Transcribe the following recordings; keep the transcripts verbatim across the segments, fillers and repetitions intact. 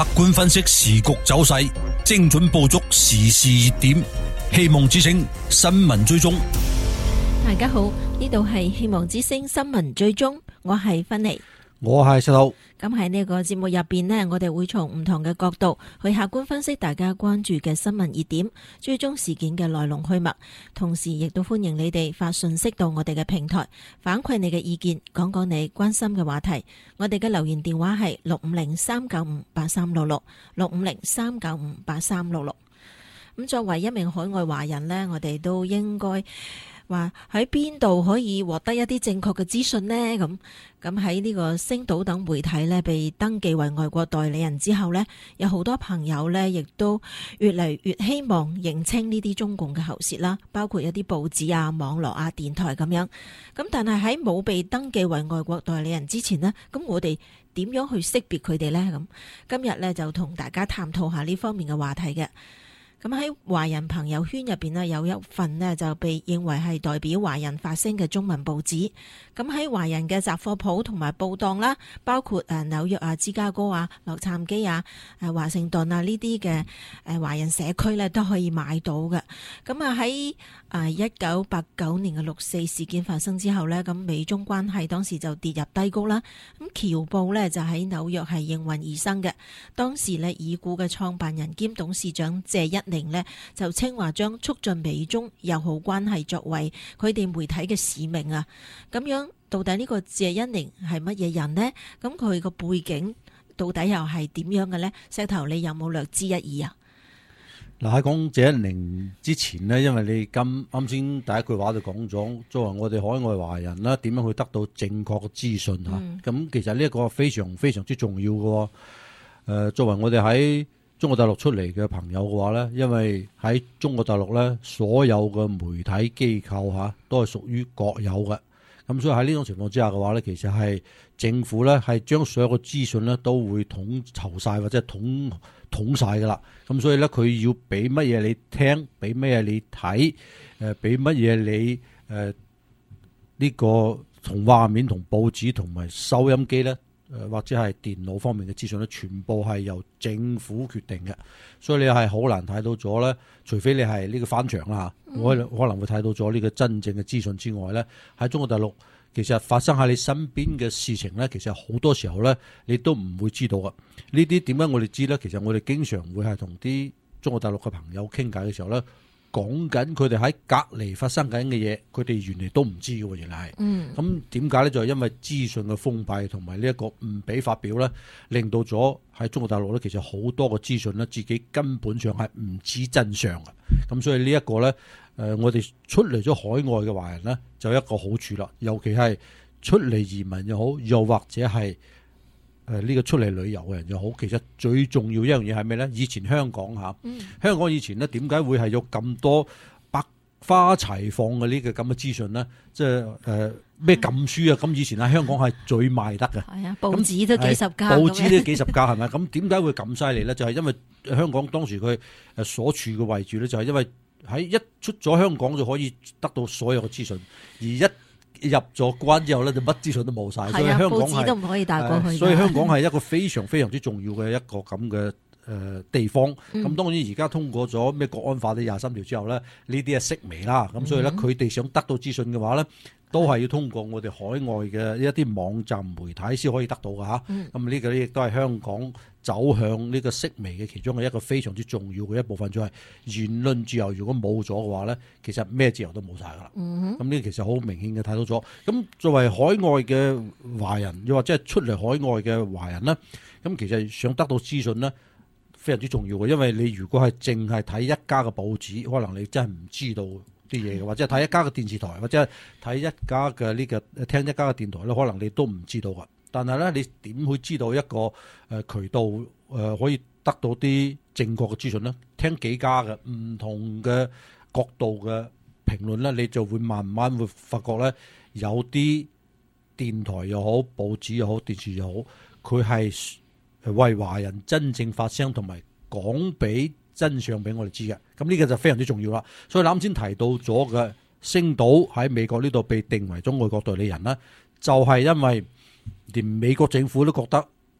客觀分析時局走勢，精準捕捉時事熱點。希望之聲新聞追蹤。 大家好，呢度係希望之聲新聞追蹤，我係芬妮， 我係石頭。 咁喺呢個節目入邊呢，我哋會從唔同嘅角度去客觀分析大家關注嘅新聞熱點，追蹤事件嘅來龍去脈。同時亦都歡迎你哋發信息到我哋嘅平台，反饋你嘅意見，講講你關心嘅話題。我哋嘅留言電話係六五零三九五八三六六六五零三九五八三六六。咁作為一名海外華人呢，我哋都應該話喺邊度可以獲得一啲正確嘅資訊呢？咁咁喺呢個星島等媒體呢被登記為外國代理人之後呢，有好多朋友呢亦都越嚟越希望認清呢啲中共嘅喉舌啦，包括一啲報紙啊、網絡啊、電台咁樣。咁但係喺冇被登記為外國代理人之前呢，咁我哋點樣去識別佢哋呢？咁今日呢，就同大家探討下呢方面嘅話題嘅。咁喺華人朋友圈入邊呢，有一份呢就被認為係代表華人發聲嘅中文報紙。咁喺華人嘅雜貨鋪同埋報檔啦，包括誒紐約啊、芝加哥啊、洛杉磯啊、誒華盛頓啊呢啲嘅誒華人社區呢都可以買到嘅。咁啊喺誒一九八九年嘅六四事件發生之後呢，咁美中關係當時就跌入低谷啦。咁僑報呢就喺紐約係應運而生嘅。當時呢已故嘅創辦人兼董事長謝一寧呢就稱話將促進美中友好關係作為佢哋媒體嘅使命啊。咁樣到底呢個謝一寧係乜嘢人呢？咁佢個背景到底又係點樣嘅呢？石頭，你有冇略知一二啊？ 嗱，喺講謝一寧之前呢，因為你今啱先第一句話就講咗，作為我哋海外華人啦，點樣去得到正確嘅資訊吓？咁、嗯、其實呢一個非常非常之重要嘅。誒、呃，作為我哋喺中國大陸出嚟嘅朋友嘅話咧，因為喺中國大陸咧，所有嘅媒體機構吓都係屬於國有嘅。咁所以喺呢種情況之下嘅話咧，其實係政府咧係將所有嘅資訊咧都會統籌晒或者統統晒噶啦。咁所以咧佢要俾乜嘢你聽，俾乜嘢你睇，誒俾乜嘢你誒呢、呃這個同畫面同報紙同埋收音機咧，誒或者係電腦方面嘅資訊咧，全部係由政府決定嘅。所以你係好難睇到咗咧，除非你係呢個翻牆啦嚇，我、嗯、可能會睇到咗呢個真正嘅資訊之外咧，喺中國大陸其實發生喺你身邊嘅事情咧，其實好多時候咧你都唔會知道嘅。呢啲點解我哋知咧？其實我哋經常會係同啲中國大陸嘅朋友傾偈嘅時候咧，講緊佢哋喺隔離發生緊嘅嘢，佢哋原嚟都唔知嘅喎，原來係。嗯。咁點解咧？就係、是、因為資訊嘅封閉同埋呢一個唔俾發表咧，令到咗喺中國大陸咧，其實好多嘅資訊咧，自己根本上係唔知真相嘅。咁所以呢一個咧，誒、呃，我哋出嚟咗海外嘅華人咧，就有一個好處啦。尤其係出嚟移民又好，又或者係誒呢個出嚟旅遊嘅人又好，其實最重要一樣嘢係咩咧？以前香港嚇，嗯、香港以前咧點解會係有咁多百花齊放嘅呢個咁嘅資訊咧？即係誒咩禁書啊？咁以前喺香港係最賣得嘅。係啊， 報紙都幾十家。 報紙都幾十家係咪？咁點解會咁犀利咧？就係、是、因為香港當時佢誒所處嘅位置咧，就係因為喺一出咗香港就可以得到所有嘅資訊，而一入咗關之後咧，就乜資訊都冇晒。所以香港係報紙都唔可以帶過去、呃。 所以香港係一個非常非常之重要嘅一個咁嘅誒地方。咁、嗯、當然而家通過咗咩國安法啲廿三條之後咧，呢啲係式微啦。咁所以咧，佢哋想得到資訊嘅話咧，都係要通過我哋海外嘅一啲網站媒體先可以得到㗎吓。咁呢、嗯、個亦都係香港走向呢個式微嘅其中嘅一個非常之重要嘅一部分，就係、是、言論自由。如果冇咗嘅話咧，其實咩自由都冇晒㗎啦。咁呢、嗯、其實好明顯嘅睇到咗。咁作為海外嘅華人，又或者係出嚟海外嘅華人咧，咁其實想得到資訊咧，非常之重要嘅。因為你如果係淨係睇一家嘅報紙，可能你真係唔知道啲嘢嘅，或者睇一家嘅電視台，或者睇一家嘅呢、這個聽一家嘅電台咧，可能你都唔知道㗎。但係咧，你點會知道一個誒、呃、渠道誒、呃、可以得到啲正確嘅資訊咧？聽幾家嘅唔同嘅角度嘅評論咧，你就會慢慢會發覺咧，有啲電台又好、報紙又好、電視又好，佢係為華人真正發聲同埋講俾真相俾我哋知嘅。咁呢個就非常之重要啦。所以啱先提到咗嘅星島喺美國呢度被定為咗外國代理人啦，就係、是、因為連美國政府都覺得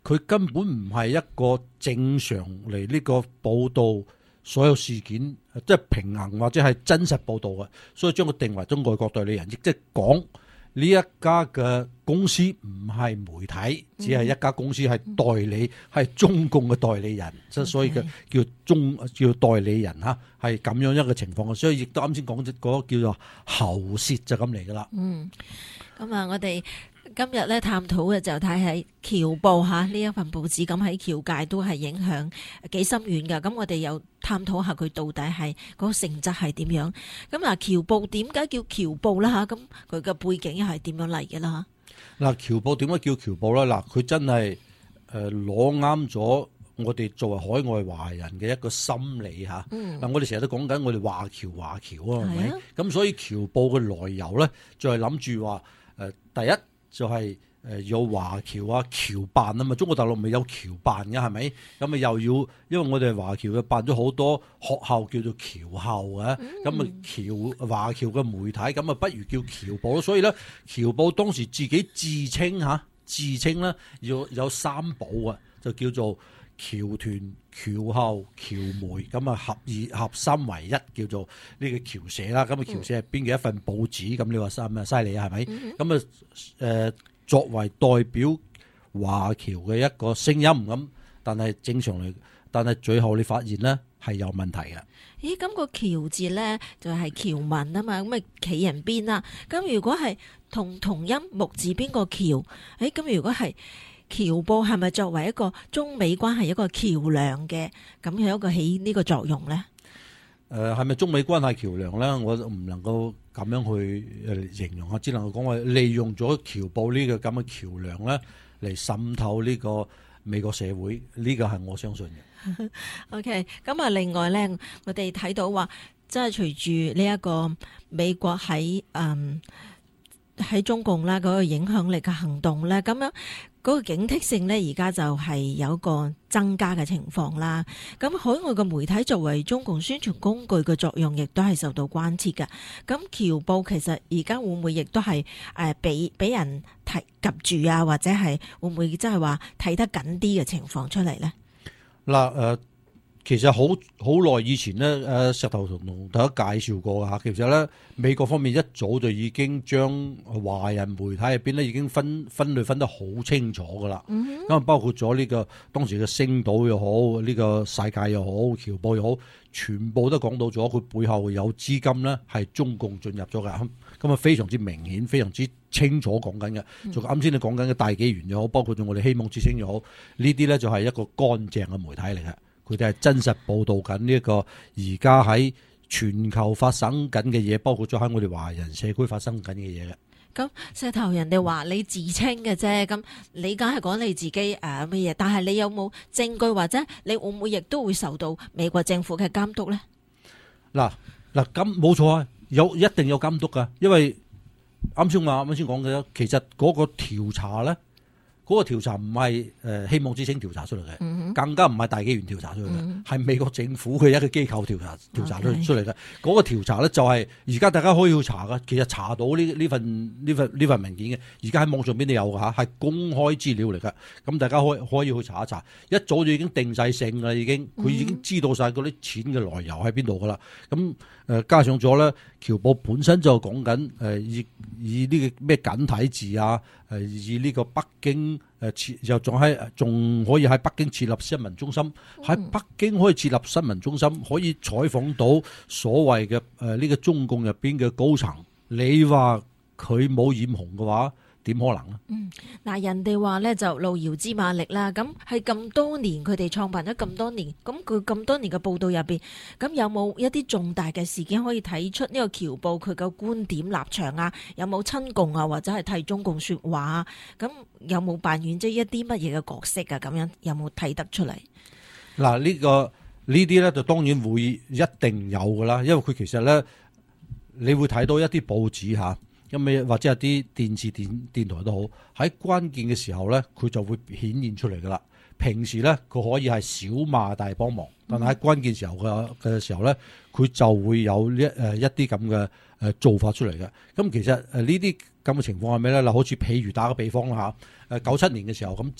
佢根本唔係一個正常嚟呢個報導所有事件，即係平衡或者係真實報導嘅，所以將佢定為咗外國代理人，亦即係講呢一家嘅公司唔係媒體，只係一家公司係代理，係中共嘅代理人，即係所以嘅叫中叫代理人嚇，係咁樣一個情況嘅，所以亦都啱先講嗰個叫做喉舌就咁嚟噶啦。 嗯，咁啊，我哋今日咧探討嘅就睇喺僑報嚇呢一份報紙，咁喺僑界都係影響幾深遠㗎。咁我哋又探討下佢到底係嗰個性質係點樣。咁啊，僑報點解叫僑報啦嚇？咁佢嘅背景又係點樣嚟嘅啦？ 嗱，僑報點解叫僑報咧？嗱，佢真係誒攞啱咗我哋作為海外華人嘅一個心理嚇。嗱、嗯，我哋成日都講緊我哋華僑華僑啊，係咪？咁所以僑報嘅來由咧，就係諗住話誒第一。就係誒有華僑啊僑辦啊嘛，中國大陸咪有僑辦嘅係咪？咁啊又要，因為我哋華僑嘅辦咗好多學校叫做僑校嘅，咁啊僑華僑嘅媒體，咁啊不如叫僑報咯。所以咧，僑報當時自己自稱嚇，自稱咧要有三寶啊，就叫做僑團、僑校、僑媒，咁啊合二合三為一，叫做呢個僑社啦。咁啊僑社係邊嘅一份報紙？咁你話三啊犀利啊，係咪？咁啊誒作為代表華僑嘅一個聲音咁，但係正常嚟，但係最後你發現咧係有問題嘅。 咦？咁個僑字咧就係僑民啊嘛，咁啊企人邊啦。咁如果係同同音木字邊個僑？誒咁如果係？僑報係咪作為一個中美關係一個橋梁嘅，咁有一個起呢個作用咧？ 誒係咪中美關係橋梁咧？我唔能夠咁樣去誒形容啊，只能夠講話利用咗僑報呢個咁嘅橋梁咧嚟滲透呢個美國社會，呢個係我相信嘅。 OK， 咁啊，另外咧，我哋睇到話，即係隨住呢一個美國喺嗯喺中共啦嗰個影響力嘅行動咧，咁樣。嗰個警惕性呢，而家就係有一個增加嘅情況啦。咁海外嘅媒體作為中共宣傳工具嘅作用，亦都係受到關切嘅。咁僑報其實而家會唔會亦都係誒俾俾人提及住啊？或者係會唔會即係話睇得緊啲嘅情況出嚟呢？ 嗱誒。其實好好耐以前咧，誒石頭同大家介紹過嚇。其實咧，美國方面一早就已經將華人媒體入邊咧已經分分類分得好清楚噶啦。咁啊、嗯，包括咗呢、這個當時嘅星島又好，呢、這個世界又好，僑報又好，全部都講到咗佢背後有資金咧係中共進入咗嘅。咁啊，非常之明顯，非常之清楚講緊嘅。就啱先你講緊嘅大紀元又好，包括咗我哋希望之星又好，呢啲咧就係一個乾淨嘅媒體嚟嘅。佢哋係真實報導緊呢一個而家喺全球發生緊嘅嘢，包括咗喺我哋華人社區發生緊嘅嘢嘅。 咁石頭人哋話你自稱嘅啫，咁你梗係講你自己誒乜嘢？但係你有冇證據或者你會唔會亦都會受到美國政府嘅監督咧？ 嗱嗱，咁冇錯啊，有一定有監督噶，因為啱先話啱先講嘅，其實嗰個調查咧。嗰個調查唔係誒希望之星調查出嚟嘅，嗯、哼更加唔係大紀元調查出嚟嘅，係、嗯、美國政府嘅一個機構調查調查出出嚟嘅。嗰 Okay. 個調查咧就係而家大家可以去查嘅，其實查到呢呢份呢份呢份文件嘅，而家喺網上邊都有嘅嚇，係公開資料嚟嘅。咁大家可以可以去查一查，一早就已經定晒性啦，已經佢已經知道晒嗰啲錢嘅來由喺邊度噶啦。咁誒、呃、加上咗咧，僑報本身就講緊誒以以呢個咩簡體字啊，誒以呢個北京。誒設又仲喺仲可以喺北京設立新聞中心，喺、嗯、北京可以設立新聞中心，可以採訪到所謂嘅誒呢個中共入邊嘅高層。你話佢冇染紅嘅話，點可能咧？嗯， 嗱，人哋話咧就路遙知馬力啦。咁係咁多年，佢哋創辦咗咁多年，咁佢咁多年嘅報道入邊，咁有冇一啲重大嘅事件可以睇出呢個僑報佢嘅觀點立場啊？有冇親共啊，或者係替中共說話啊？咁有冇扮演即係一啲乜嘢嘅角色啊？咁樣有冇睇得出嚟？ 嗱，呢個呢啲咧就當然會一定有噶啦，因為佢其實咧，你會睇到一啲報紙嚇。咁或者係啲電視電電台都好，喺關鍵嘅時候咧，佢就會顯現出嚟噶啦。平時咧，佢可以係小罵大幫忙，但係喺關鍵時候嘅嘅時候咧，佢就會有一誒一啲咁嘅誒做法出嚟嘅。咁其實誒呢啲咁嘅情況係咩咧？嗱，好似譬如打個比方啦嚇，誒九七年嘅時候咁七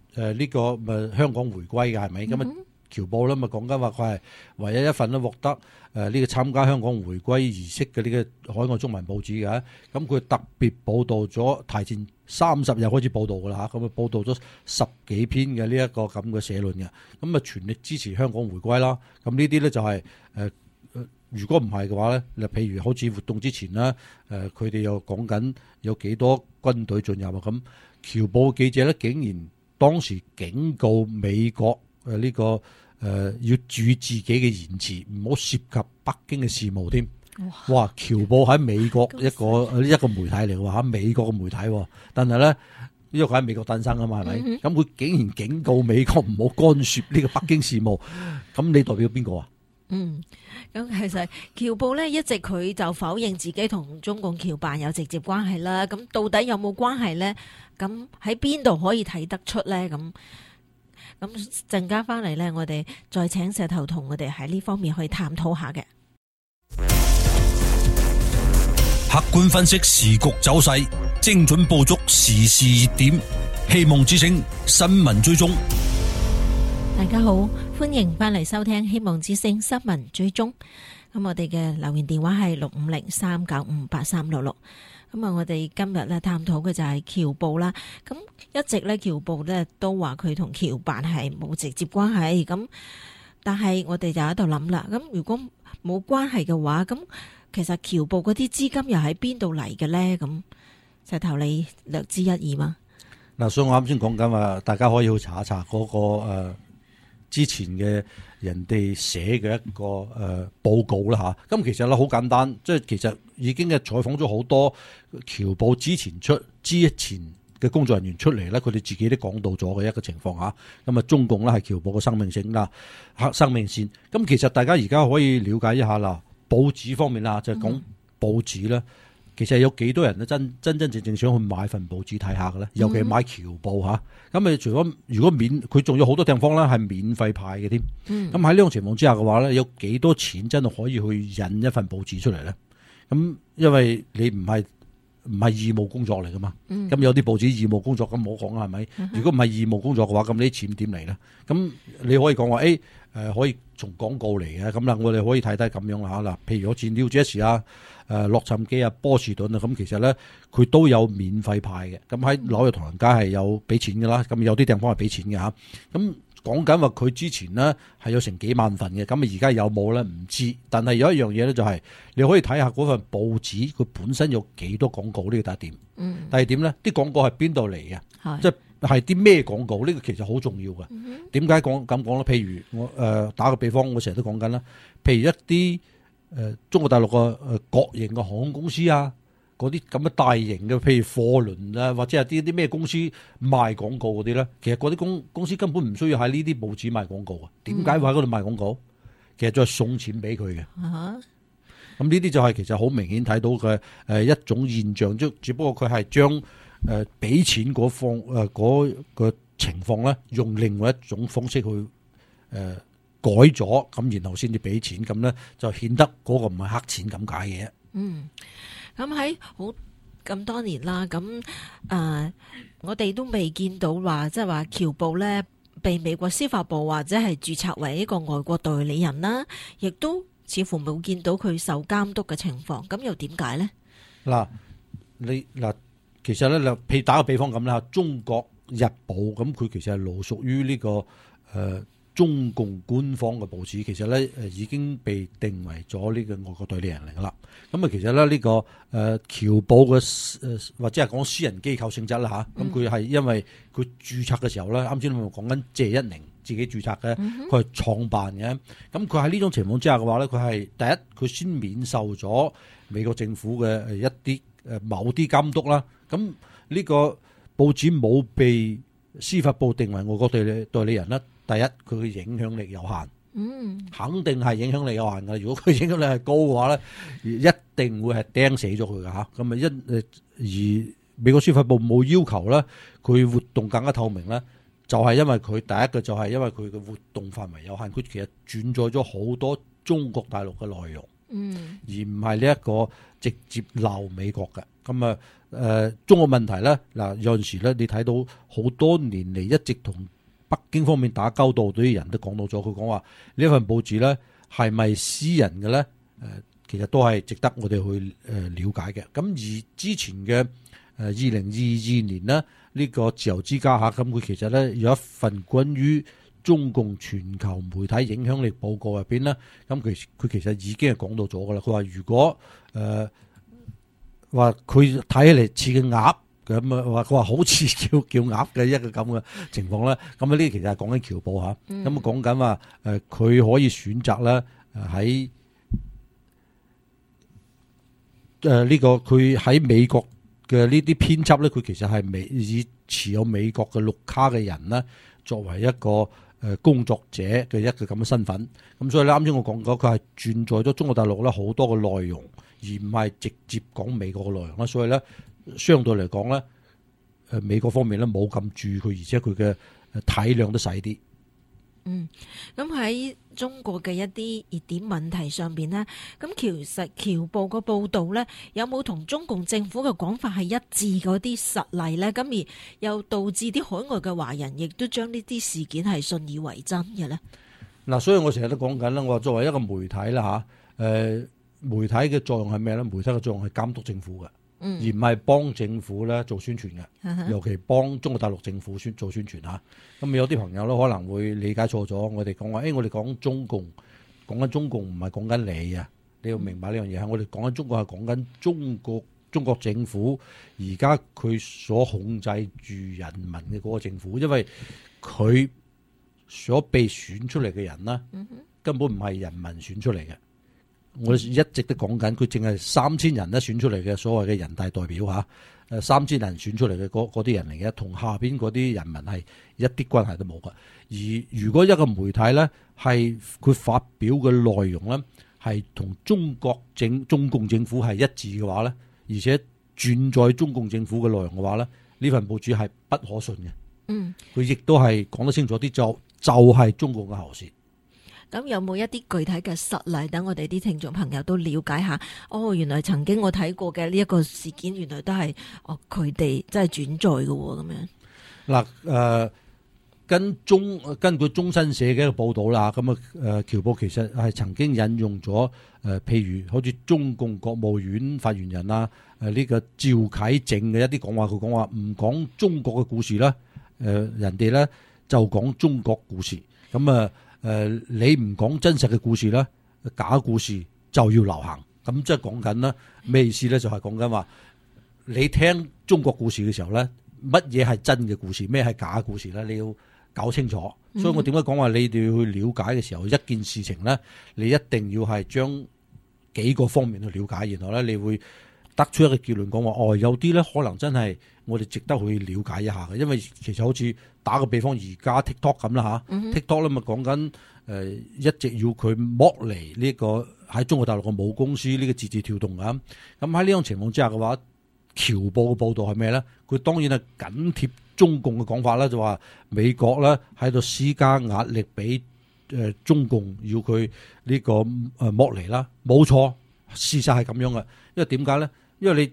誒呢個咪香港回歸嘅係咪？咁啊僑報咧咪講緊話佢係唯一一份都獲得誒呢個參加香港回歸儀式嘅呢個海外中文報紙嘅。咁佢特別報導咗，提前三十日開始報導㗎啦嚇，咁啊報導咗十幾篇嘅呢一個咁嘅社論嘅。咁啊全力支持香港回歸啦。咁呢啲咧就係誒。如果唔係嘅話咧，譬如好似活動之前咧，誒佢哋又講緊有幾多軍隊進入啊，咁僑報記者咧竟然當時警告美國誒呢、這個誒、呃、要注意自己嘅言辭，唔好涉及北京嘅事務添。哇！僑報喺美國一個一個媒體嚟嘅喎，喺美國嘅媒體，但係咧因為佢喺美國誕生啊嘛，係咪？咁佢、嗯、竟然警告美國唔好干涉呢個北京事務，咁你代表邊個啊？ 嗯，咁其實僑報咧一直佢就否認自己同中共僑辦有直接關係啦。咁到底有冇關係咧？咁喺邊度可以睇得出咧？咁咁陣間翻嚟咧，我哋再請石頭同我哋喺呢方面去探討下嘅。 客觀分析時局走勢，精準捕捉時事熱點，希望之聲新聞追蹤。 大家好，歡迎翻嚟收聽希望之聲新聞追蹤。咁我哋嘅留言電話係六五零三九五八三六六。咁啊，我哋今日咧探討嘅就係僑報啦。咁一直咧僑報咧都話佢同僑辦係冇直接關係。咁但係我哋就喺度諗啦。咁如果冇關係嘅話，咁其實僑報嗰啲資金又喺邊度嚟嘅咧？咁石頭你略知一二嘛？ 嗱，所以我啱先講緊話，大家可以去查一查嗰、那個誒。呃之前嘅人哋寫嘅一個誒、呃、報告啦嚇，咁其實咧好簡單，即係其實已經係採訪咗好多僑報之前出之前嘅工作人員出嚟咧，佢哋自己都講到咗嘅一個情況嚇。咁啊，中共咧係僑報嘅生命線啦，生命線。咁其實大家而家可以了解一下啦，報紙方面啦，就係、是、講報紙咧。嗯其實有幾多人咧真真真正正想去買份報紙睇下嘅咧？尤其係買僑報嚇。咁啊，除咗如果免，佢仲有好多地方咧係免費派嘅添。咁喺呢種情況之下嘅話咧，有幾多錢真係可以去印一份報紙出嚟咧？咁因為你唔係唔係義務工作嚟噶嘛。咁、嗯、有啲報紙義務工作咁冇講啦，係咪？嗯、如果唔係義務工作嘅話，咁呢啲錢點嚟咧？咁你可以講話誒誒，可以從廣告嚟嘅。咁啦，我哋可以睇睇咁樣啦嚇嗱。譬如好似 New Jersey 啊。誒洛杉磯啊、波士頓啊，咁其實咧佢都有免費派嘅。咁喺紐約唐人街係有俾錢嘅啦。咁有啲地方係俾錢嘅嚇。咁講緊話佢之前呢係有成幾萬份嘅。咁啊而家有冇咧唔知。但係有一樣嘢咧就係你可以睇下嗰份報紙佢本身有幾多廣告，呢個第一點。嗯。第二點咧，啲廣告係邊度嚟嘅？係。即係係啲咩廣告？呢個其實好重要嘅。點解講咁講咧？譬如我誒、呃、打個比方，我成日都講緊啦。譬如一啲誒、呃，中國大陸嘅誒國營嘅航空公司啊，嗰啲咁嘅大型嘅，譬如貨輪啊，或者係啲啲咩公司賣廣告嗰啲咧，其實嗰啲公公司根本唔需要喺呢啲報紙賣廣告啊。點解會喺嗰度賣廣告？嗯、其實就係送錢俾佢嘅。咁呢啲就係其實好明顯睇到嘅誒一種現象，即只不過佢係將誒俾錢嗰方誒嗰個情況咧，用另外一種方式去誒。呃改咗咁，然後先至俾錢，咁咧就顯得嗰個唔係黑錢咁解嘅。 嗯，咁喺好咁多年啦，咁誒、呃，我哋都未見到話，即係話僑報咧被美國司法部或者係註冊為一個外國代理人啦，亦都似乎冇見到佢受監督嘅情況。咁又點解咧？嗱， 你嗱，其實咧，譬如打個比方咁啦，中國日報咁，佢其實係隸屬於呢個誒。呃中共官方嘅報紙其實咧誒已經被定為咗呢個外國代理人嚟噶啦，咁啊其實咧呢個誒僑報嘅誒或者係講私人機構性質啦嚇，咁佢係因為佢註冊嘅時候咧，啱先我講緊謝一寧自己註冊嘅，佢係創辦嘅，咁佢喺呢種情況之下嘅話咧，佢係第一佢先免受咗美國政府嘅誒一啲誒某啲監督啦，咁呢個報紙冇被司法部定為外國代理代理人啦。第一，佢嘅影響力有限，嗯，肯定係影響力有限㗎。如果佢影響力係高嘅話咧，一定會係釘死咗佢㗎嚇。咁啊一誒而美國司法部冇要求咧，佢活動更加透明咧，就係因為佢第一個就係因為佢嘅活動範圍有限，佢其實轉載咗好多中國大陸嘅內容。 嗯， 而唔係呢一個直接鬧美國嘅。咁啊誒，中國問題咧嗱，有陣時咧你睇到好多年嚟一直同北京方面打交道，啲人都講到咗，佢講話呢份報紙咧係咪私人嘅咧？誒、呃，其實都係值得我哋去誒了解嘅。咁而之前嘅誒二零二二年呢，呢、這個自由之家嚇，咁佢其實咧有一份關於中共全球媒體影響力報告入邊咧，咁佢佢其實已經係講到咗噶啦。佢話如果誒話佢睇起嚟似嘅鴨咁啊，話佢話好似叫叫鴨嘅一個咁嘅情況咧。咁啊呢啲其實係講緊僑報嚇，咁啊講緊話誒佢可以選擇咧誒喺誒呢個佢喺美國嘅呢啲編輯咧，佢其實係美以持有美國嘅綠卡嘅人咧作為一個誒工作者嘅一個咁嘅身份。咁所以咧啱先我講過，佢係轉載咗中國大陸咧好多嘅內容，而唔係直接講美國嘅內容啦。所以咧相對嚟講咧，誒美國方面咧冇咁注意佢，而且佢嘅體量都細啲。 嗯，咁喺中國嘅一啲熱點問題上邊呢，咁其實僑報個報導呢，有冇同中共政府嘅講法係一致嗰啲實例呢？咁而又導致啲海外嘅華人亦都將呢啲事件係信以為真嘅呢？ 嗱，所以我成日都講緊啦，我話作為一個媒體啦嚇，誒媒體嘅作用係咩咧？媒體嘅作用係監督政府嘅。嗯、而唔係幫政府咧做宣傳嘅，嗯、尤其幫中國大陸政府宣做宣傳嚇。咁有啲朋友咧可能會理解錯咗，我哋講話，誒、欸、我哋講中共，講緊中共唔係講緊你啊！你要明白呢樣嘢，我哋講緊中國係講緊中國中國政府而家佢所控制住人民嘅嗰個政府，因為佢所被選出嚟嘅人呢，嗯、根本唔係人民選出嚟嘅。我哋一直都講緊，佢淨係三千人咧選出嚟嘅所謂嘅人大代表嚇，誒三千人選出嚟嘅嗰啲人嚟嘅，同下邊嗰啲人民係一啲關係都冇㗎。而如果一個媒體咧係佢發表嘅內容咧係同中國政中共政府係一致嘅話咧，而且轉載中共政府嘅內容嘅話咧，呢份報紙係不可信嘅。嗯，佢亦都係講得清楚啲，就就係、是、中共嘅喉舌。 咁有冇一啲具體嘅實例，等我哋啲聽眾朋友都了解下？哦，原來曾經我睇過嘅呢一個事件，原來都係哦佢哋真係轉載嘅喎，咁樣。嗱， 誒，跟中根據中新社嘅一個報導啦，咁啊誒僑報其實係曾經引用咗誒、呃，譬如好似中共國務院發言人啊，誒、呃、呢、這個趙啟正嘅一啲講話，佢講話唔講中國嘅故事啦，誒、呃、人哋咧就講中國故事，咁啊。呃誒、呃，你唔講真實嘅故事咧，假故事就要流行。咁即係講緊咧咩意思咧？就係講緊話，你聽中國故事嘅時候咧，乜嘢係真嘅故事，咩係假故事咧？你要搞清楚。嗯、所以我點解講話你哋要去了解嘅時候，一件事情咧，你一定要係將幾個方面去了解，然後咧你會得出一個結論，講話哦，有啲咧可能真係我哋值得去了解一下嘅，因為其實好似打個比方，而家 TikTok 咁啦嚇、嗯、，TikTok 咧咪講緊誒一直要佢剝離呢個喺中國大陸嘅母公司呢、呢個字節跳動啊。咁喺呢種情況之下嘅話，僑報嘅報導係咩咧？佢當然係緊貼中共嘅講法啦，就話美國咧喺度施加壓力俾誒中共要佢呢個誒剝離啦。冇錯，事實係咁樣嘅，因為點解咧？因為你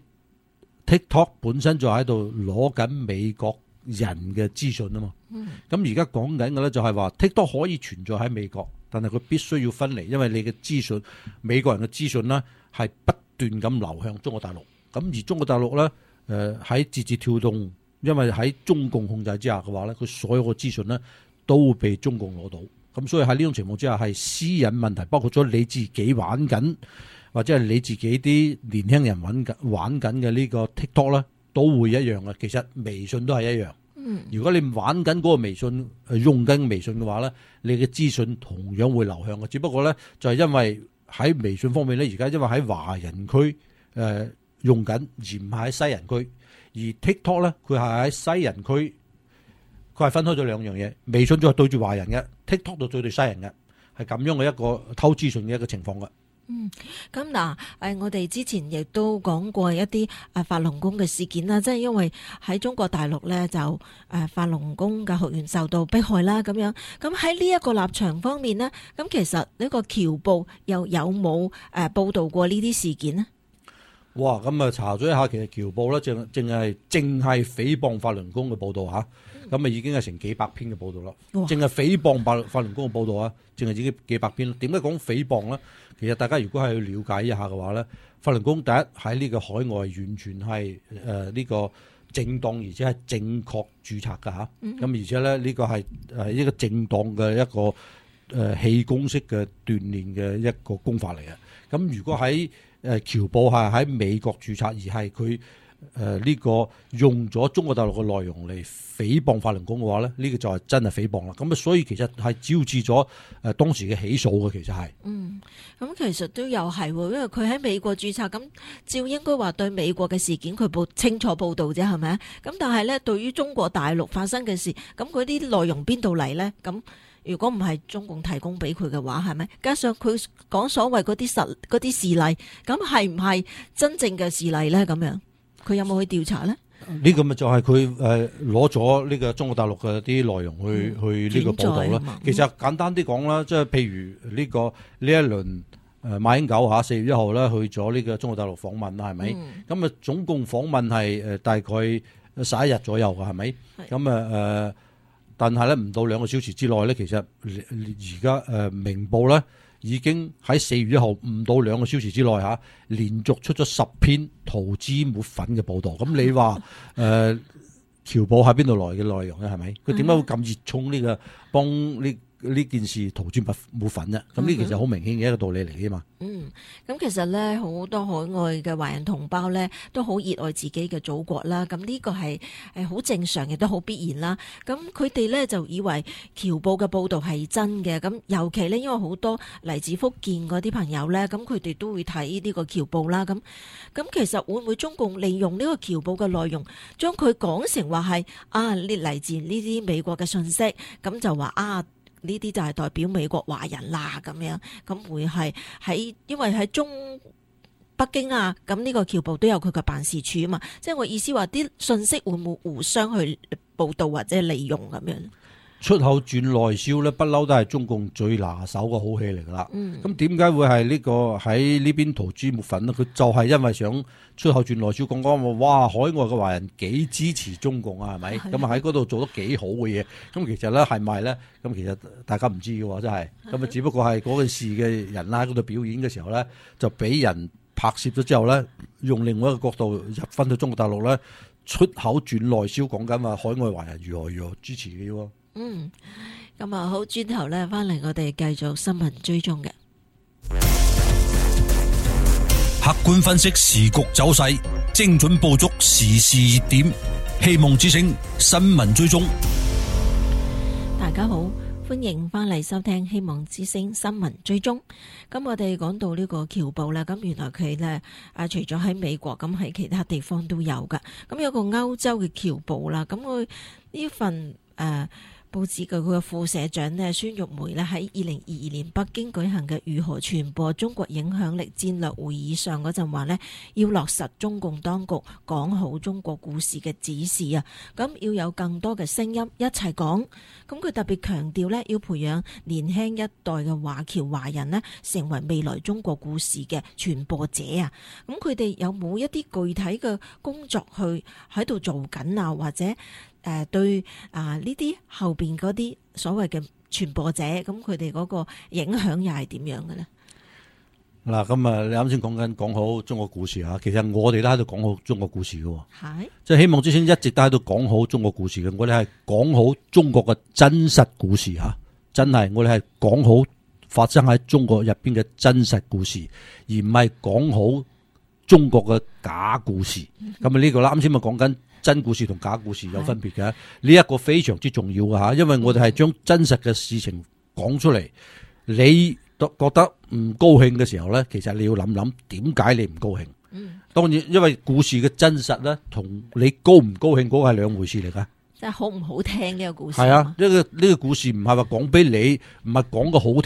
TikTok 本身就喺度攞緊美國人嘅資訊啊嘛，咁而家講緊嘅咧就係話 TikTok 可以存在喺美國，但係佢必須要分離，因為你嘅資訊，美國人嘅資訊呢係不斷咁流向中國大陸，咁而中國大陸咧誒喺字節跳動，因為喺中共控制之下嘅話咧，佢所有嘅資訊呢都被中共攞到，咁所以喺呢種情況之下係私隱問題，包括咗你自己玩緊。或者係你自己啲年輕人玩緊玩緊嘅呢個 TikTok 咧，都會一樣嘅。其實微信都係一樣。嗯，如果你玩緊嗰個微信，用緊微信嘅話咧，你嘅資訊同樣會流向嘅。只不過咧，就係因為喺微信方面咧，而家因為喺華人區誒、呃、用緊，而唔係喺西人區。而 TikTok 咧，佢係喺西人區，佢係分開咗兩樣嘢。微信就係對住華人嘅，TikTok 就對住西人嘅，係咁樣嘅一個偷資訊嘅一個情況嘅。 嗯，咁嗱，誒，我哋之前亦都講過一啲誒法輪功嘅事件啦，即係因為喺中國大陸咧就誒法輪功嘅學員受到迫害啦，咁樣，咁喺呢一個立場方面呢，咁其實呢個僑報又有冇誒報道過呢啲事件呢？ 哇！咁啊查咗一下，其實僑報咧，淨淨係淨係誹謗法輪功嘅報道嚇，咁啊已經係成幾百篇嘅報道啦。淨係誹謗法法輪功嘅報道啊，淨係已經幾百篇。點解講誹謗咧？其實大家如果係去了解一下嘅話咧，法輪功第一喺呢個海外完全係誒呢個正當而且係正確註冊㗎嚇。咁、嗯、而且咧呢個係誒一個正當嘅一個誒氣功式嘅鍛鍊嘅一個功法嚟嘅。咁如果喺誒僑報係喺美國註冊，而係佢誒呢個用咗中國大陸嘅內容嚟誹謗法輪功嘅話咧，呢、呢個就係真係誹謗啦。咁啊，所以其實係招致咗誒當時嘅起訴嘅，其實係。嗯， 咁其實都有係，因為佢喺美國註冊，咁照應該話對美國嘅事件佢報清楚報導啫，係咪？咁但係咧，對於中國大陸發生嘅事，咁佢啲內容邊度嚟咧？咁如果唔係中共提供俾佢嘅話，係咪？加上佢講所謂嗰啲實嗰啲事例，咁係唔係真正嘅事例咧？咁樣佢有冇去調查咧？ 呢個咪就係佢誒攞咗呢個中國大陸嘅啲內容去、嗯、去呢個報導啦。其實簡單啲講啦，即係譬如呢、這個呢一輪誒馬英九嚇四月一號咧去咗呢個中國大陸訪問啦，係咪？咁啊、嗯、總共訪問係誒大概十一日左右㗎，係咪？咁啊誒。但係咧，唔到兩個小時之內咧，其實而家誒明報咧已經喺四月一號唔到兩個小時之內嚇，連續出咗十篇塗脂抹粉嘅報導。咁你話誒僑報喺邊度來嘅內容咧？係咪？佢點解會咁熱衷呢個幫呢呢件事塗脂抹粉啫？咁呢其實好明顯嘅一個道理嚟嘅嘛。 嗯，咁其實咧好多海外嘅華人同胞咧都好熱愛自己嘅祖國啦，咁呢個係係好正常亦都好必然啦。咁佢哋咧就以為僑報嘅報導係真嘅，咁尤其咧因為好多嚟自福建嗰啲朋友咧，咁佢哋都會睇呢個僑報啦。咁咁其實會唔會中共利用呢個僑報嘅內容，將佢講成話係啊呢嚟自呢啲美國嘅信息，咁就話啊，呢啲就係代表美國華人啦，咁樣咁會係喺，因為喺中北京啊，咁呢個僑報都有佢嘅辦事處啊嘛，即係我意思話啲信息會唔會互相去報導或者利用咁樣？ 出口轉內銷咧，不嬲都係中共最拿手嘅好戲嚟噶啦。咁點解會係呢個喺呢邊塗脂抹粉咧？佢就係因為想出口轉內銷，講講話哇，海外嘅華人幾支持中共啊，係咪？咁啊喺嗰度做得幾好嘅嘢。咁其實咧係咪咧？咁其實大家唔知嘅喎，真係。咁啊，只不過係嗰件事嘅人啦，喺嗰度表演嘅時候咧，就俾人拍攝咗之後咧，用另外一個角度入翻到中國大陸咧，出口轉內銷，講緊話海外華人如何如何支持嘅喎。 嗯，咁啊好，轉頭咧翻嚟我哋繼續新聞追蹤嘅， 客觀分析時局走勢，精準捕捉時事熱點，希望之聲新聞追蹤。 大家好，歡迎翻嚟收聽希望之聲新聞追蹤。咁我哋講到呢個僑報啦，咁原來佢咧啊除咗喺美國，咁喺其他地方都有噶。咁有個歐洲嘅僑報啦，咁佢呢份誒。呃報紙嘅佢嘅副社長呢，孫玉梅呢，喺二零二二年北京舉行嘅如何傳播中國影響力戰略會議上嗰陣話呢，要落實中共當局講好中國故事嘅指示啊，咁要有更多嘅聲音一齊講。咁佢特別強調呢，要培養年輕一代嘅華僑華人呢，成為未來中國故事嘅傳播者啊。咁佢哋有冇一啲具體嘅工作去喺度做緊啊？或者誒對啊呢啲後邊嗰啲所謂嘅傳播者，咁佢哋嗰個影響又係點樣嘅咧？ 嗱，咁啊，你啱先講緊講好中國故事啊，其實我哋都喺度講好中國故事嘅，係即係希望之聲一直都喺度講好中國故事嘅。我哋係講好中國嘅真實故事吓，真係我哋係講好發生喺中國入邊嘅真實故事，而唔係講好中國嘅假故事。咁啊呢個啦，啱先咪講緊。真故事同假故事有分別嘅，呢一是個非常之重要嘅吓，因為我哋係將真實嘅事情講出嚟，你都覺得唔高興嘅時候咧，其實你要諗諗點解你唔高興。嗯，當然因為故事嘅真實咧，同你高唔高興嗰個係兩回事嚟噶。 即係好唔好聽呢個故事？ 係啊，呢個呢個故事唔係話講俾你，唔係講個好聽，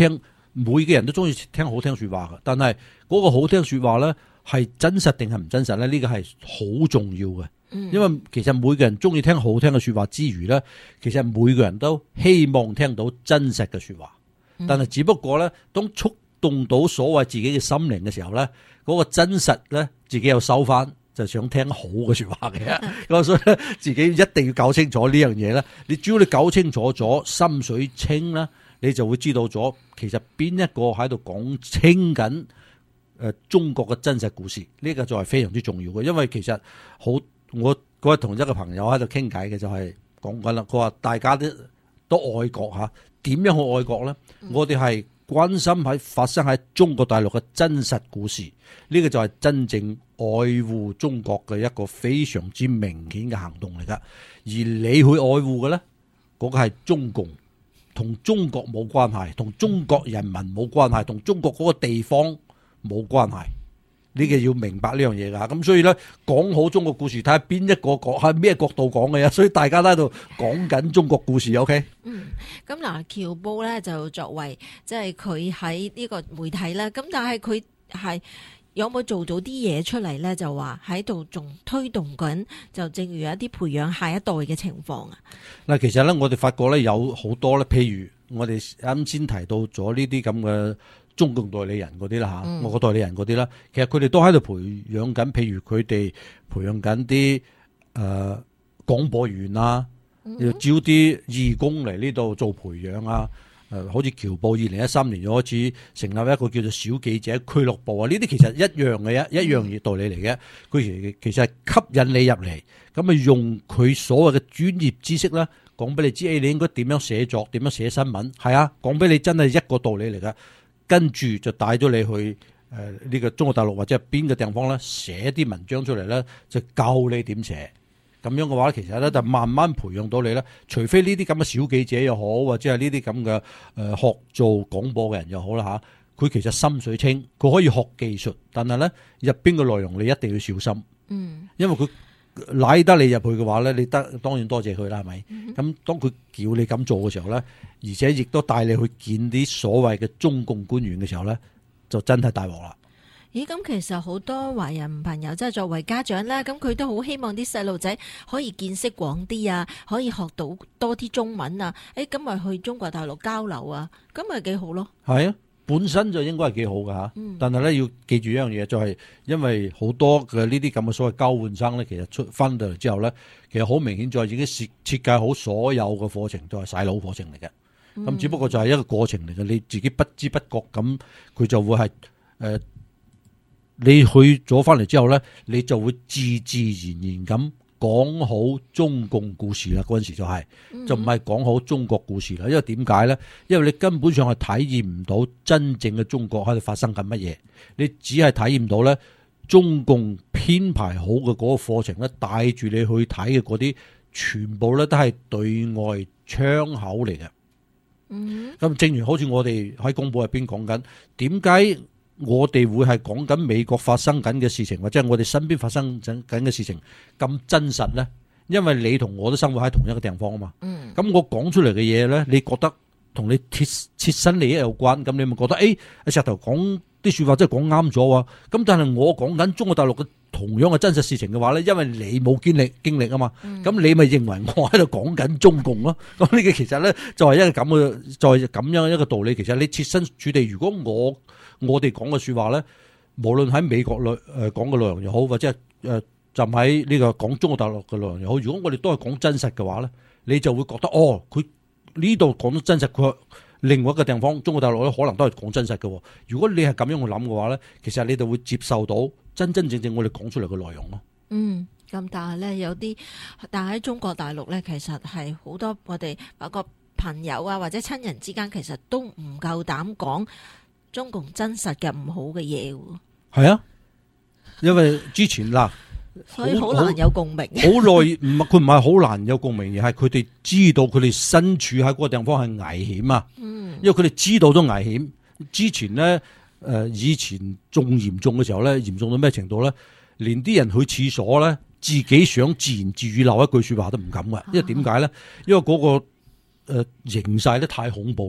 每個人都中意聽好聽說話嘅，但係嗰個好聽說話咧係真實定係唔真實咧？呢個係好重要嘅。因為其實每個人中意聽好聽嘅說話之餘咧，其實每個人都希望聽到真實嘅說話，但係只不過咧，當觸動到所謂自己嘅心靈嘅時候咧，嗰個真實咧自己又收翻，就想聽好嘅說話嘅。咁所以咧，自己一定要搞清楚呢樣嘢咧。你只要你搞清楚咗，心水清啦，你就會知道咗其實邊一個喺度講清緊誒中國嘅真實故事。呢個就係非常之重要嘅，因為其實好。我嗰日同一個朋友喺度傾偈嘅，就係講緊啦。佢話大家都都愛國吓，點樣去愛國咧？嗯、我哋係關心喺發生喺中國大陸嘅真實故事，呢、這個就係真正愛護中國嘅一個非常之明顯嘅行動嚟噶。而你去愛護嘅咧，嗰、那個係中共，同中國冇關係，同中國人民冇關係，同中國嗰個地方冇關係。呢個要明白呢樣嘢噶，咁所以咧講好中國故事，睇下邊一個角喺咩角度講嘅呀，所以大家都喺度講緊中國故事 ，OK？ 嗯， 咁嗱，僑報咧就作為即係佢喺呢個媒體啦，咁但係佢係有冇做到啲嘢出嚟咧？就話喺度仲推動緊，就正如一啲培養下一代嘅情況啊。嗱， 其實咧我哋發覺咧有好多咧，譬如我哋啱先提到咗呢啲咁嘅。中共代理人嗰啲啦嚇，我個代理人嗰啲啦，其實佢哋都喺度培養緊，譬如佢哋培養緊啲誒廣播員啊，要招啲義工嚟呢度做培養啊。誒、呃，好似僑報二零一三年就開始成立一個叫做小記者俱樂部啊，呢啲其實一樣嘅一一樣嘢道理嚟嘅。佢其其實係吸引你入嚟，咁啊用佢所謂嘅專業知識咧，講俾你知，誒你應該點樣寫作，點樣寫新聞，係啊，講俾你真係一個道理嚟㗎。跟住就帶咗你去誒呢個中國大陸或者係邊個地方咧，寫啲文章出嚟咧，就教你點寫。咁樣嘅話，其實咧就慢慢培養到你咧。除非呢啲咁嘅小記者又好，或者係呢啲咁嘅誒學做廣播嘅人又好啦嚇，佢其實心水清，佢可以學技術，但係咧入邊嘅內容你一定要小心。嗯，因為佢拉得你入去嘅話咧，你得當然多謝佢啦，係咪？咁、嗯、當佢叫你咁做嘅時候咧，而且亦都帶你去見啲所謂嘅中共官員嘅時候咧，就真係大鑊啦。咦？咁其實好多華人朋友即係作為家長咧，咁佢都好希望啲細路仔可以見識廣啲啊，可以學到多啲中文啊。誒，咁咪去中國大陸交流啊，咁咪幾好咯。係啊。本身就應該係幾好噶吓，但係咧要記住一樣嘢，就係因為好多嘅呢啲咁嘅所謂交換生咧，其實出翻到嚟之後咧，其實好明顯就係已經設設計好所有嘅課程都係洗腦課程嚟嘅。咁、嗯、只不過就係一個過程嚟嘅，你自己不知不覺咁，佢就會係誒、呃，你去咗翻嚟之後咧，你就會自自然然咁講好中共故事啦，嗰陣時就係、是、就唔係講好中國故事啦。因為點解咧？因為你根本上係體驗唔到真正嘅中國喺度發生緊乜嘢，你只係體驗到咧中共編排好嘅嗰個課程咧，帶住你去睇嘅嗰啲，全部咧都係對外窗口嚟嘅。嗯，咁正如好似我哋喺公報入邊講緊，點解我哋會係講緊美國發生緊嘅事情，或者係我哋身邊發生緊嘅事情咁真實咧？因為你同我都生活喺同一個地方啊嘛。嗯。咁我講出嚟嘅嘢咧，你覺得同你切切身利益有關，咁你咪覺得誒，阿石頭講啲說話真係講啱咗啊！咁但係我講緊中國大陸嘅同樣嘅真實事情嘅話咧，因為你冇經歷經歷啊嘛，咁、嗯、你咪認為我喺度講緊中共咯？咁呢個其實咧就係一個咁嘅，就係咁樣一個道理。其實你設身處地，如果我我哋講嘅說話咧，無論喺美國內誒講嘅內容又好，或者係誒就喺呢個講中國大陸嘅內容又好，如果我哋都係講真實嘅話咧，你就會覺得哦，佢呢度講得真實，佢另外一個地方中國大陸咧可能都係講真實嘅。如果你係咁樣去諗嘅話咧，其實你就會接受到真真正正我哋講出嚟嘅內容咯。嗯，咁但係咧有啲，但係喺中國大陸咧，其實係好多我哋包括朋友啊或者親人之間，其實都唔夠膽講中共真實嘅唔好嘅嘢。係啊，因為之前嗱，所以好難有共鳴。好耐唔係佢唔係好難有共鳴，而係佢哋知道佢哋身處喺嗰個地方係危險啊。嗯，因為佢哋知道咗危險。之前咧，誒、呃，以前仲嚴重嘅時候咧，嚴重到咩程度咧？連啲人去廁所咧，自己想自言自語留一句說話都唔敢噶。因為點解咧？因為嗰、那個誒、呃、形勢咧太恐怖啦。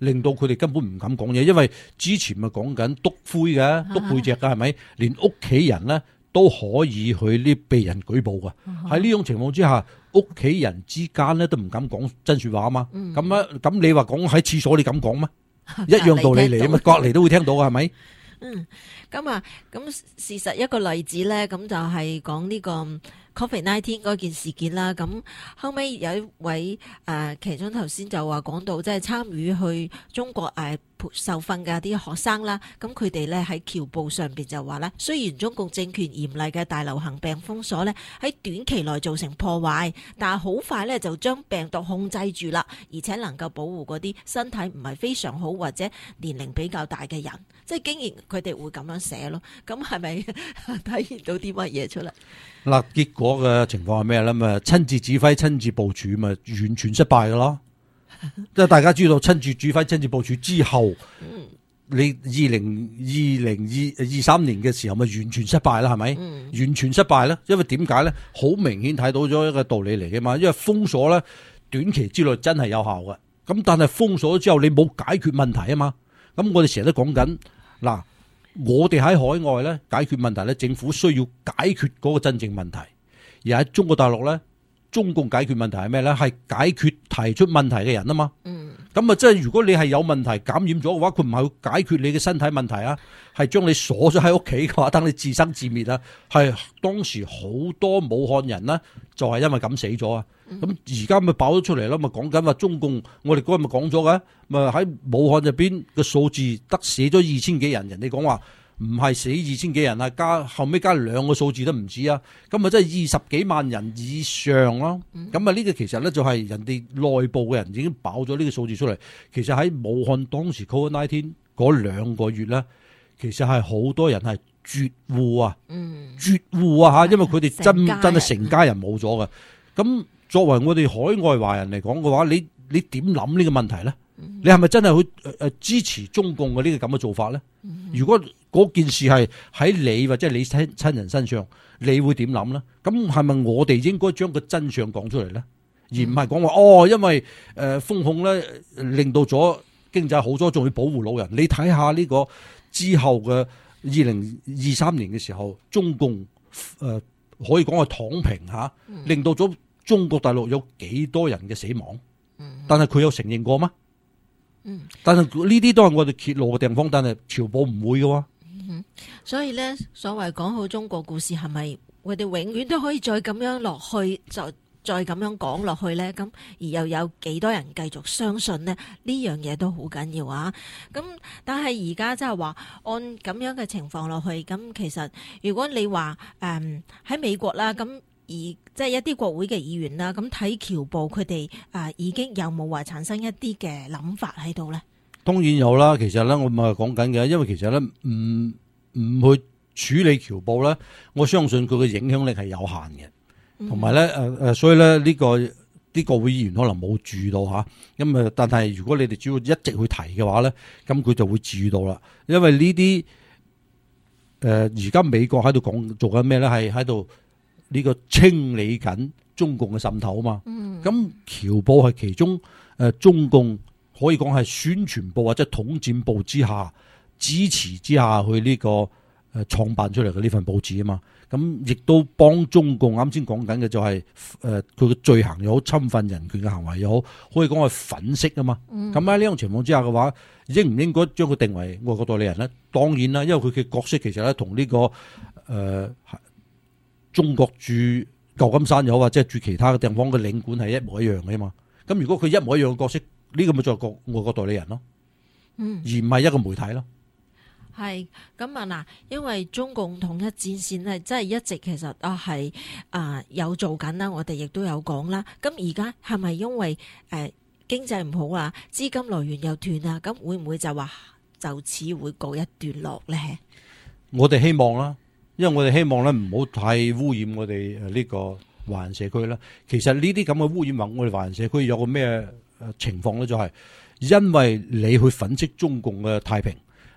令到佢哋根本唔敢講嘢，因為之前咪講緊篤灰嘅、篤背脊嘅，係咪？連屋企人咧都可以去呢被人舉報嘅。喺呢種情況之下，屋企人之間咧都唔敢講真說話啊嘛。咁啊，咁你話講喺廁所，你敢講咩？一樣道理嚟啊嘛，隔籬都會聽到嘅，係咪？ 嗯，咁啊，咁事實一個例子咧，咁就係講呢個 Covid 十九 嗰件事件啦。咁後尾有一位誒、呃，其中頭先就話講到，即係參與去中國誒、呃、受訓嘅啲學生啦。咁佢哋咧喺僑報上邊就話咧，雖然中共政權嚴厲嘅大流行病封鎖咧喺短期內造成破壞，但係好快咧就將病毒控制住啦，而且能夠保護嗰啲身體唔係非常好或者年齡比較大嘅人。即係竟然佢哋會咁樣寫咯，咁係咪體現到啲乜嘢出嚟？ 嗱，結果嘅情況係咩咧？咪親自指揮、親自部署，咪完全失敗噶咯。即係大家知道，親自指揮、親自部署之後，嗯、你二零二零二二三年嘅時候，咪完全失敗啦？係咪？嗯、完全失敗咧，因為點解咧？好明顯睇到咗一個道理嚟嘅嘛。因為封鎖咧，短期之內真係有效嘅。咁但係封鎖咗之後，你冇解決問題啊嘛。咁我哋成日都講緊，嗱，我哋喺海外咧解決問題咧，政府需要解決嗰個真正問題；而喺中國大陸咧，中共解決問題係咩咧？係解決提出問題嘅人啊嘛。嗯。咁啊，即係如果你係有問題感染咗嘅話，佢唔係解決你嘅身體問題啊，係將你鎖咗喺屋企嘅話，等你自生自滅啊。係當時好多武漢人呢，就係因為咁死咗啊。咁而家咪爆咗出嚟啦，咪講緊話中共，我哋嗰日咪講咗嘅，咪喺武漢入邊嘅數字得死咗二千幾人，人哋講話唔係死二千幾人啊，加後尾加兩個數字都唔止啊，咁啊真係二十幾萬人以上咯。咁啊呢個其實咧就係人哋內部嘅人已經爆咗呢個數字出嚟。其實喺武漢當時 Covid 十九 嗰兩個月咧，其實係好多人係絕戶啊，嗯、絕戶啊吓，因為佢哋真真係成家人冇咗嘅。咁作為我哋海外華人嚟講嘅話，你你點諗呢個問題咧？你係咪真係去誒支持中共嘅呢個咁嘅做法咧？如果嗰件事係喺你或者你親親人身上，你會點諗咧？咁係咪我哋應該將個真相講出嚟咧？而唔係講話哦，因為誒封控咧令到咗經濟好咗，仲要保護老人。你睇下呢個之後嘅二零二三年嘅時候，中共誒、呃、可以講係躺平吓，令到咗中國大陸有幾多人嘅死亡？但係佢有承認過嗎？嗯，但係呢啲都係我哋揭露嘅地方，但係朝報唔會嘅。 嗯，所以咧，所謂講好中國故事，係咪我哋永遠都可以再咁樣落去，就再咁樣講落去咧？咁而又有幾多人繼續相信呢？呢樣嘢都好緊要啊！咁但係而家即係話按咁樣嘅情況落去，咁其實如果你話誒喺美國啦，咁。而即係一啲國會嘅議員啦，咁睇僑報佢哋啊已經有冇話產生一啲嘅諗法喺度咧？ 當然有啦，其實咧我咪講緊嘅，因為其實咧唔唔去處理僑報咧，我相信佢嘅影響力係有限嘅，同埋咧誒誒，所以咧呢個啲國會議員可能冇注意到吓，咁啊，但係如果你哋只要一直去提嘅話咧，咁佢就會注意到啦，因為呢啲誒而家美國喺度講做緊咩咧，係喺度。呢個清理緊中共嘅滲透啊嘛，咁僑報係其中誒中共可以講係宣傳部或者統戰部之下支持之下去呢個誒創辦出嚟嘅呢份報紙啊嘛，咁亦都幫中共啱先講緊嘅就係誒佢嘅罪行又好，侵犯人權嘅行為又好，可以講係粉飾啊嘛。咁喺呢種情況之下嘅話，應唔應該將佢定為外國代理人咧？當然啦，因為佢嘅角色其實咧同呢個誒。呃中國駐舊金山又好，或者係駐其他嘅地方嘅領館係一模一樣嘅嘛。咁如果佢一模一樣嘅角色，呢個咪就係國外國代理人咯，嗯，而唔係一個媒體咯。 係咁啊嗱，因為中共統一戰線係真係一直其實啊係啊有做緊啦，我哋亦都有講啦。咁而家係咪因為誒、呃、經濟唔好啊，資金來源又斷啊，咁會唔會就話就此會告一段落咧？ 我哋希望啦。因為我哋希望咧唔好太污染我哋誒呢個華人社區啦。其實呢啲咁嘅污染物，我哋華人社區有個咩誒情況咧？就係因為你去粉飾中共嘅太平，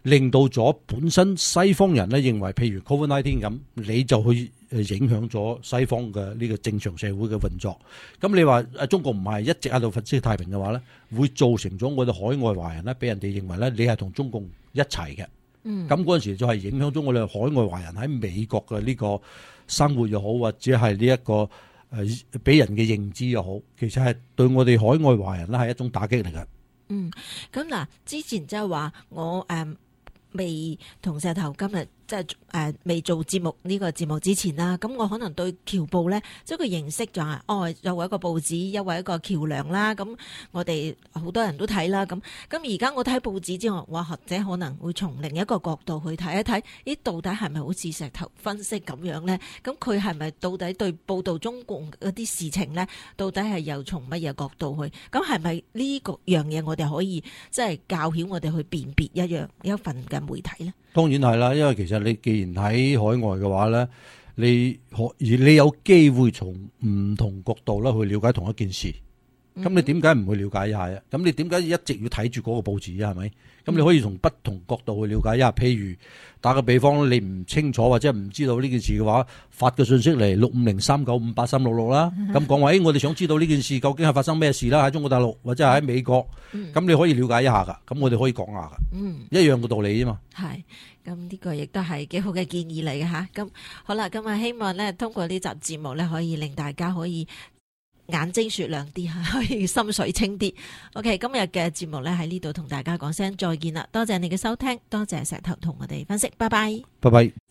令到咗本身西方人咧認為，譬如 Covid 十九 咁，你就去誒影響咗西方嘅呢個正常社會嘅運作。咁你話誒中國唔係一直喺度粉飾太平嘅話咧，會造成咗我哋海外華人咧，俾人哋認為咧你係同中共一齊嘅。嗯，咁嗰陣時就係影響咗我哋海外華人喺美國嘅呢個生活又好，或者係呢一個誒俾人嘅認知又好，其實係對我哋海外華人咧係一種打擊嚟嘅。 嗯，咁嗱，之前即係話我誒未同石頭今日即係誒未做節目呢個節目之前啦，咁我可能對僑報咧，即係個認識就係哦，作為一個報紙，作為一個橋梁啦。咁我哋好多人都睇啦。咁咁而家我睇報紙之外，或或者可能會從另一個角度去睇一睇，咦，到底係咪好似石頭分析咁樣咧？咁佢係咪到底對報導中共嗰啲事情咧，到底係又從乜嘢角度去？咁係咪呢個樣嘢我哋可以即係教曉我哋去辨別一樣一份嘅媒體咧？ 當然係啦，因為其實你既然喺海外嘅話咧，你可而你有機會從唔同角度咧去了解同一件事，咁你點解唔去了解一下啊？咁你點解一直要睇住嗰個報紙啊？係咪？咁你可以從不同角度去了解一下。譬如打個比方，你唔清楚或者唔知道呢件事嘅話，發個信息嚟六五零三九五八三六六啦。咁講話，誒，我哋想知道呢件事究竟係發生咩事啦？喺中國大陸或者係喺美國，咁你可以了解一下噶。咁我哋可以講下噶，嗯，一樣嘅道理啫嘛。 係，咁呢個亦都係幾好嘅建議嚟嘅吓。咁好啦，今日希望咧通過呢集節目咧，可以令大家可以眼睛雪亮啲吓，可以心水清啲。OK， 今日嘅節目咧喺呢度同大家講聲再見啦，多謝你嘅收聽，多謝石頭同我哋分析，拜拜， 拜拜。